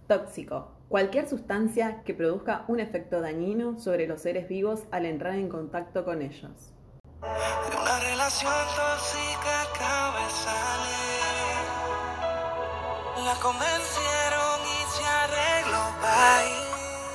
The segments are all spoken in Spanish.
Tóxico. Cualquier sustancia que produzca un efecto dañino sobre los seres vivos al entrar en contacto con ellos. De una relación tóxica acaba de salir. La convencieron y se arregló para ir.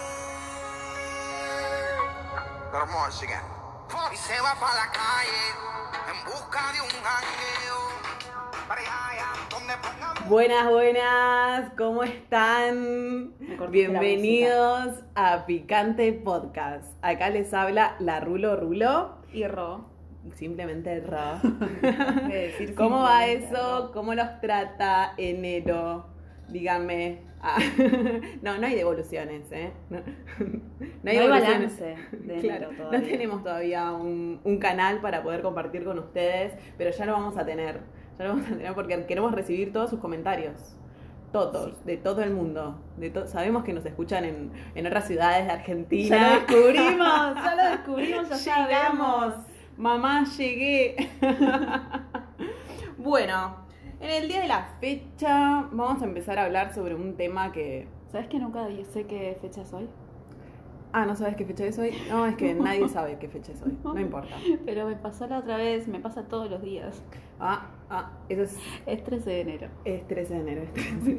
Pero música. Y se va para la calle en busca de un jangueo. Para allá donde pongan. Buenas, ¿cómo están? Bienvenidos a Picante Podcast. Acá les habla la Rulo Y Ro. simplemente Ro. Decir ¿Cómo va simplemente eso? Ro. ¿Cómo los trata enero? Díganme. Ah, no hay devoluciones, ¿eh? No No hay balance de Claro, enero todavía. no tenemos todavía un canal para poder compartir con ustedes, pero ya lo vamos a tener. Ya lo vamos a tener porque queremos recibir todos sus comentarios. Todos, Sí. de todo el mundo. Sabemos que nos escuchan en otras ciudades de Argentina. Ya lo descubrimos, ya Llegamos. sabemos. Mamá, llegué. Bueno, en el día de la fecha vamos a empezar a hablar sobre un tema que... ¿Sabes que nunca sé qué fecha es hoy? Ah, ¿no sabes qué fecha es hoy? No, es que nadie sabe qué fecha es hoy. No importa. Pero me pasó la otra vez, me pasa todos los días. Eso es... Es 13 de enero. Es 13 de enero.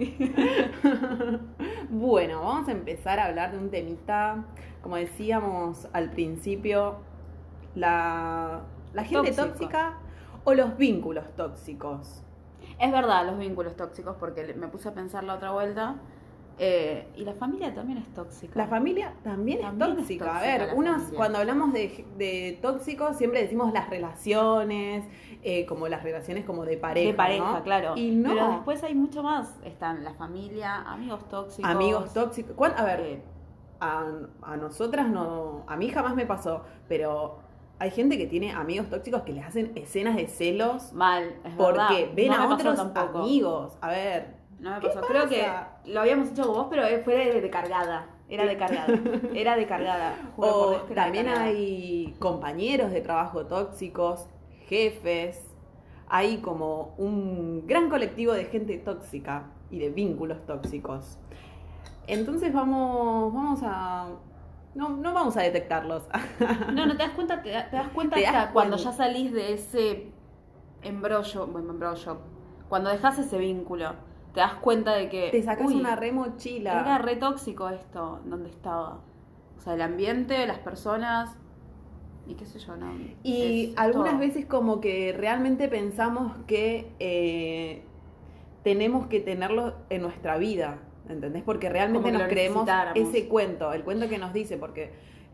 Bueno, vamos a empezar a hablar de un temita. Como decíamos al principio, la gente Tóxico. tóxica o los vínculos tóxicos. Es verdad, los vínculos tóxicos, porque me puse a pensar la otra vuelta. Y la familia también es tóxica. La familia también es tóxica. A ver, la familia. cuando hablamos de tóxicos siempre decimos las relaciones, como las relaciones como de pareja. De pareja, ¿no? claro. Y no, Pero después hay mucho más. Están la familia, amigos tóxicos. amigos tóxicos. A ver, Eh, a nosotras no, a mí jamás me pasó, pero hay gente que tiene amigos tóxicos que les hacen escenas de celos Mal, es verdad. porque ven No a me pasó otros tampoco. amigos. A ver, No me ¿qué pasó. Creo que pasa? lo habíamos hecho con vos, pero fue de cargada. Era de cargada. Era de cargada. Juro por O Dios que era de también cargada. hay compañeros de trabajo tóxicos, jefes. Hay como un gran colectivo de gente tóxica y de vínculos tóxicos. Entonces vamos a... No vamos a detectarlos. No, te das cuenta, te das cuenta Te das hasta cuando cuenta. ya salís de ese embrollo, cuando dejás ese vínculo, te das cuenta de que Te sacas uy, una re mochila. era re tóxico esto, donde estaba. O sea, el ambiente, las personas y qué sé yo, ¿no? Y Es algunas todo. veces como que realmente pensamos que tenemos que tenerlo en nuestra vida, ¿entendés? Porque realmente Como que nos lo creemos necesitáramos. ese cuento, el cuento que nos dice, porque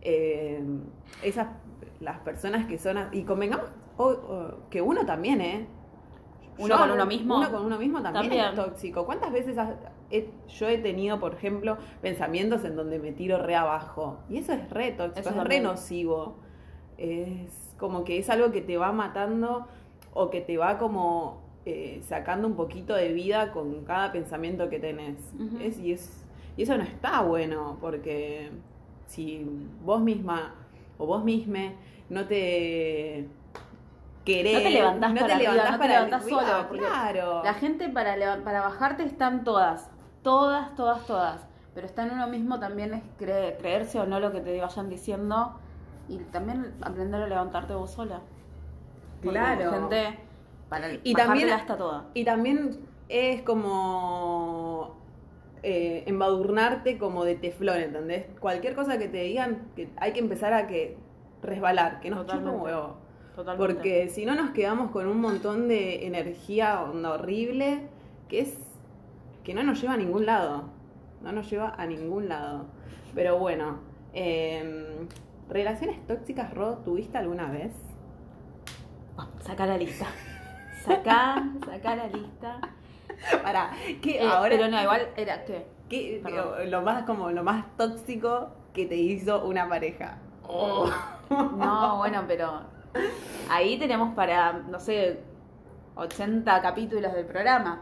las personas que son... Y convengamos que uno también, ¿eh? ¿Uno con uno mismo? Uno con uno mismo también También. es tóxico. ¿Cuántas veces yo he tenido, por ejemplo, pensamientos en donde me tiro re abajo? Y eso es re tóxico, Eso es re también. nocivo. Es como que es algo que te va matando o que te va como sacando un poquito de vida con cada pensamiento que tenés. Ujú. Y eso no está bueno, porque si vos misma o vos misme no te querés, No te levantás no para te arriba, levantás no te para levantás arriba, solo, porque claro. La gente para bajarte están todas. Todas. Pero está en uno mismo también es creerse o no lo que te vayan diciendo. Y también aprender a levantarte vos sola. Porque Claro. la gente para Y bajártela también, está toda. y también es como embadurnarte como de teflón, ¿entendés? Cualquier cosa que te digan, que hay que empezar a resbalar, que nos chupa un Totalmente. huevo. Totalmente. Porque si no nos quedamos con un montón de energía onda horrible que no nos lleva a ningún lado. No nos lleva a ningún lado. Pero bueno, ¿relaciones tóxicas, Ro, tuviste alguna vez? Saca la lista. Saca la lista. Para, ¿qué ahora? Pero no, igual era ¿qué? ¿Qué, Perdón. lo más tóxico que te hizo una pareja? No, bueno, pero ahí tenemos para, no sé, 80 capítulos del programa.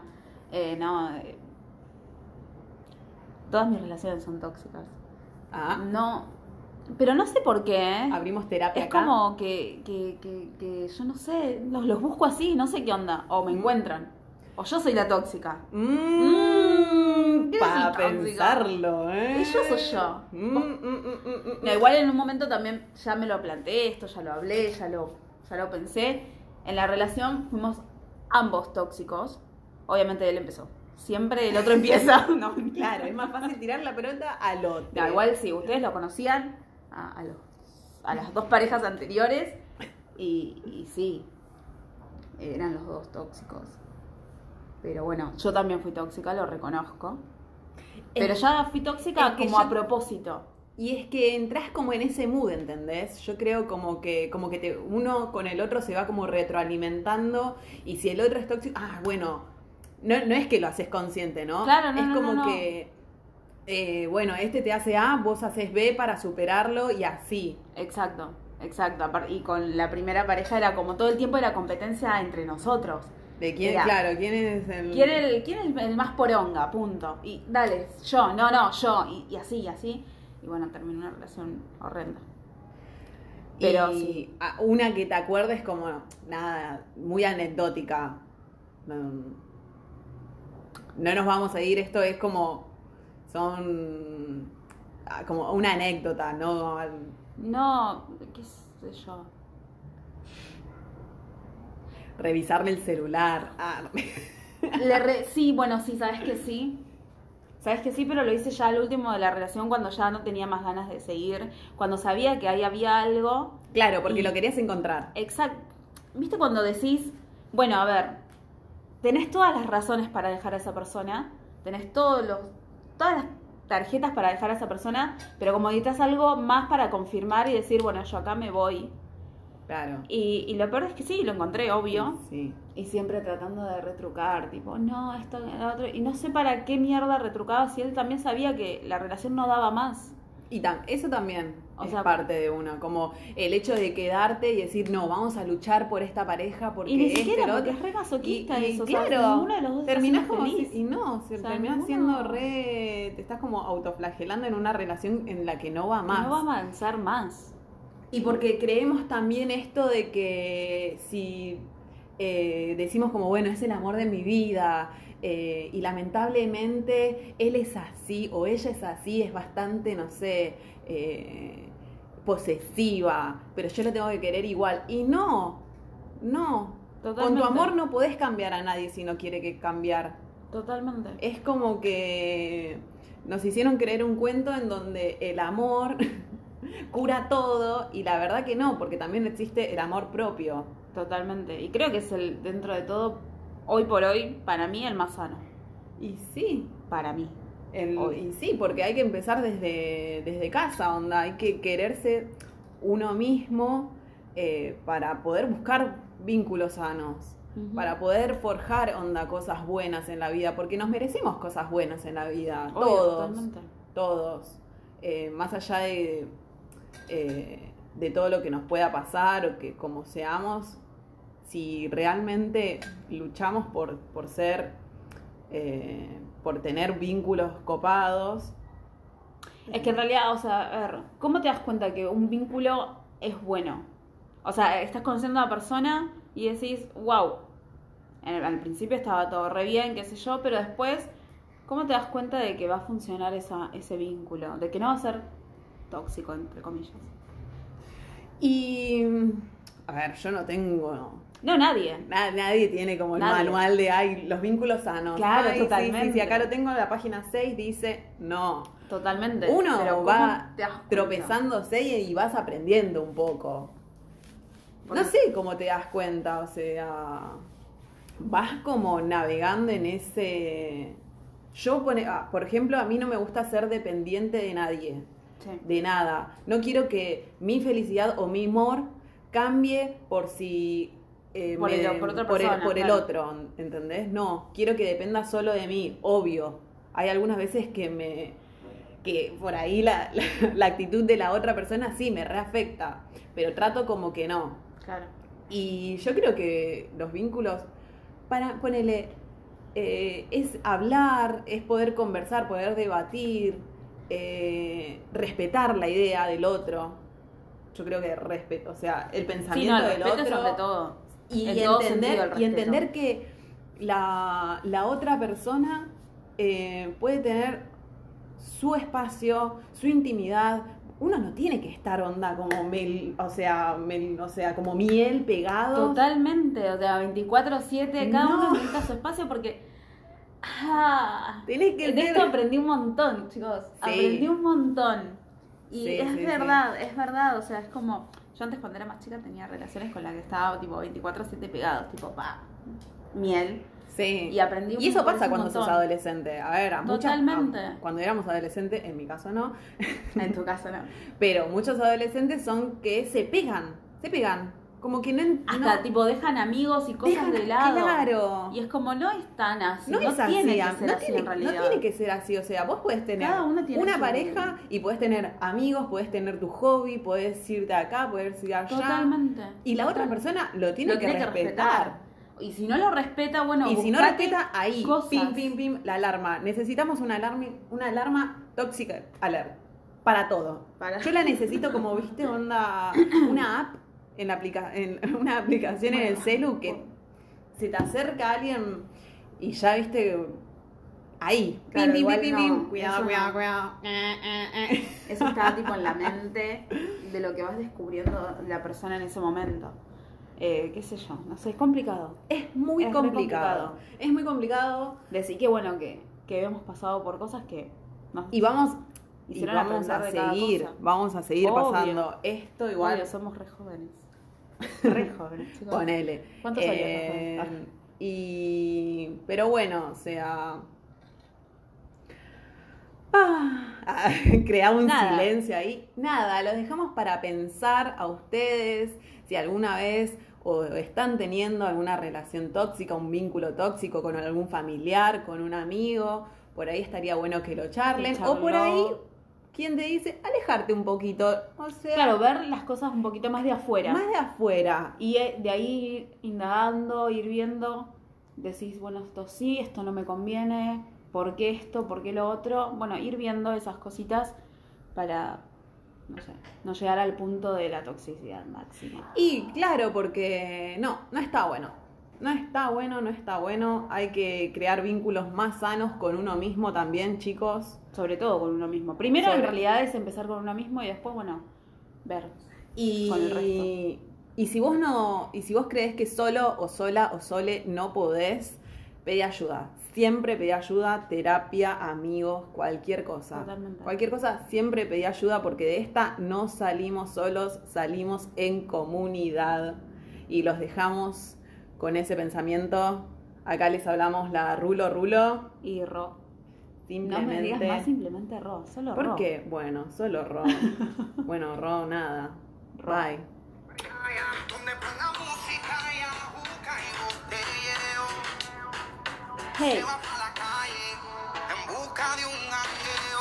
Todas mis relaciones son tóxicas. Ah, No, pero no sé por qué, ¿eh? abrimos terapia Es acá. como que yo no sé, los busco así, no sé qué onda. O me encuentran. O yo soy la tóxica. ¿Quién es el pensarlo, Y yo soy yo. No, igual en un momento también ya me lo planteé, esto ya lo hablé, ya lo pensé. En la relación fuimos ambos tóxicos. Obviamente él empezó. Siempre el otro empieza. No, claro, es más fácil tirar la pelota al otro. No, igual sí, ustedes lo conocían a las dos parejas anteriores y sí, eran los dos tóxicos. Pero bueno, yo también fui tóxica, lo reconozco. Pero ya fui tóxica como a propósito. Y es que entras como en ese mood, ¿entendés? Yo creo como que uno con el otro se va como retroalimentando y si el otro es tóxico, bueno, no es que lo haces consciente, ¿no? Claro, es como que, bueno, este te hace A, vos haces B para superarlo y así. Exacto. Y con la primera pareja era como todo el tiempo era competencia entre nosotros. ¿De quién? Claro, ¿quién es el...? ¿Quién es el más poronga? Punto. Y dale, yo, yo, y así. Y bueno, terminó una relación horrenda. Pero y sí. Una que te acuerdes como, nada, muy anecdótica. No nos vamos a ir, esto es como, como una anécdota, ¿no? No, qué sé yo. Revisarle el celular. Sí, bueno, sí, sabes que sí. Sabes que sí, pero lo hice ya al último de la relación cuando ya no tenía más ganas de seguir, cuando sabía que ahí había algo. Claro, porque lo querías encontrar. Exacto. ¿Viste cuando decís, bueno, a ver, tenés todas las razones para dejar a esa persona, tenés todas las tarjetas para dejar a esa persona, pero como necesitas algo más para confirmar y decir, bueno, yo acá me voy. Claro. Y lo peor es que sí, lo encontré, obvio. Sí. Y siempre tratando de retrucar, tipo, no, esto, lo otro. Y no sé para qué mierda retrucaba si él también sabía que la relación no daba más. Y eso también es parte de uno, como el hecho de quedarte y decir, no, vamos a luchar por esta pareja porque y ni siquiera lo porque otro. es re masoquista y eso, claro, o sea, ninguno de los dos terminás está como feliz. terminás siendo te estás como autoflagelando en una relación en la que no va más. No va a avanzar más. Y porque creemos también esto de que si decimos como, bueno, es el amor de mi vida y lamentablemente él es así o ella es así, es bastante, no sé, posesiva, pero yo lo tengo que querer igual. Y no. Totalmente. Con tu amor no podés cambiar a nadie si no quiere que cambiar. Totalmente. Es como que nos hicieron creer un cuento en donde el amor cura todo y la verdad que no, porque también existe el amor propio. Totalmente. Y creo que es dentro de todo, hoy por hoy, para mí, el más sano. Y sí. Para mí. Y sí, porque hay que empezar desde casa, onda. Hay que quererse uno mismo para poder buscar vínculos sanos. Uh-huh. Para poder forjar, onda, cosas buenas en la vida. Porque nos merecemos cosas buenas en la vida. Obvio, todos. Totalmente. Todos. Más allá de todo lo que nos pueda pasar o que como seamos, si realmente luchamos por ser, por tener vínculos copados. Es que en realidad, o sea, a ver, ¿cómo te das cuenta que un vínculo es bueno? O sea, estás conociendo a una persona y decís, wow, al principio estaba todo re bien, qué sé yo, pero después, ¿cómo te das cuenta de que va a funcionar ese vínculo? De que no va a ser tóxico, entre comillas. Y, a ver, yo no tengo... No, nadie. Nadie tiene como el manual de, los vínculos sanos. Claro, totalmente. Sí, acá lo tengo en la página 6, dice, no. Totalmente. Uno va tropezándose y vas aprendiendo un poco. No sé cómo te das cuenta, o sea, vas como navegando en ese... por ejemplo, a mí no me gusta ser dependiente de nadie. Sí. De nada. No quiero que mi felicidad o mi amor cambie por si... por otra persona, por el otro, ¿entendés? No, quiero que dependa solo de mí, obvio. Hay algunas veces que por ahí la actitud de la otra persona sí me reafecta, pero trato como que no. Claro. Y yo creo que los vínculos, ponele, es hablar, es poder conversar, poder debatir, respetar la idea del otro. Yo creo que respeto, o sea, el pensamiento del otro. Sobre todo. Y entender que la otra persona puede tener su espacio, su intimidad. Uno no tiene que estar onda como como miel pegado. Totalmente, o sea, 24/7, cada No. uno necesita su espacio porque... Tenés que de ser- esto aprendí un montón, chicos. Sí. Aprendí un montón. Y Sí, es sí, verdad, o sea, es como... Yo antes cuando era más chica tenía relaciones con las que estaba tipo 24/7 pegados, tipo, miel. Sí. Y aprendí Y eso un pasa cuando sos montón. adolescente. A ver, Totalmente. cuando éramos adolescentes, en mi caso no, En tu caso no. pero muchos adolescentes son que se pegan. Como que Hasta tipo dejan amigos y cosas de lado. Claro. Y es como, no es tan así. No, es tiene así, que ser no así tiene, en realidad. no tiene que ser así, o sea, vos podés tener Cada uno tiene una su- pareja y podés tener amigos, podés tener tu hobby, podés irte acá, podés ir allá. Totalmente. Y la otra persona lo tiene que respetar. Y si no lo respeta, bueno, Y si no buscate respeta, ahí, cosas. pim, la alarma. Necesitamos una alarma tóxica alert para todo. Yo la necesito como, viste, onda, una app en una aplicación en el celu que se te acerca alguien y ya, viste, ahí. Claro, igual no, Cuidado, eso cuidado, no. cuidado. Eso está tipo en la mente de lo que vas descubriendo la persona en ese momento. Qué sé yo, no sé, es complicado. Es muy Es re complicado. Es muy complicado. Decir que bueno, que hemos pasado por cosas que nos Y vamos hicieron vamos a aprender de cada seguir, cosa. vamos a seguir Obvio. pasando esto igual. Obvio, somos re jóvenes. Re jóvenes, chicos. Ponele. ¿Cuántos años sos? Pero bueno, o sea. Creaba un Nada. silencio ahí. Nada, los dejamos para pensar a ustedes si alguna vez o están teniendo alguna relación tóxica, un vínculo tóxico con algún familiar, con un amigo. Por ahí estaría bueno que lo charlen. O por ahí, ¿quién te dice? Alejarte un poquito. O sea, Claro, ver las cosas un poquito más de afuera. más de afuera. Y de ahí ir indagando, ir viendo, decís, bueno, esto sí, esto no me conviene, ¿por qué esto, por qué lo otro? Bueno, ir viendo esas cositas para, no sé, no llegar al punto de la toxicidad máxima. Y claro, porque no está bueno. No está bueno. Hay que crear vínculos más sanos con uno mismo también, chicos. Sobre todo con uno mismo. Primero, Sobre- en realidad, es empezar con uno mismo y después, bueno, ver con el resto. Y si vos crees que solo o sola o sole no podés, pedí ayuda. Siempre pedí ayuda, terapia, amigos, cualquier cosa. Totalmente. Cualquier cosa, siempre pedí ayuda porque de esta no salimos solos, salimos en comunidad. Y los dejamos con ese pensamiento. Acá les hablamos la Rulo. Y Ro. Simplemente. No me digas más simplemente Ro, solo ¿Por Ro. qué? Bueno, solo Ro. Bueno, Ro, nada. Bye. Donde ponga música y ajuca y botelleo. Hey. Se va para la calle en busca de un jangueo.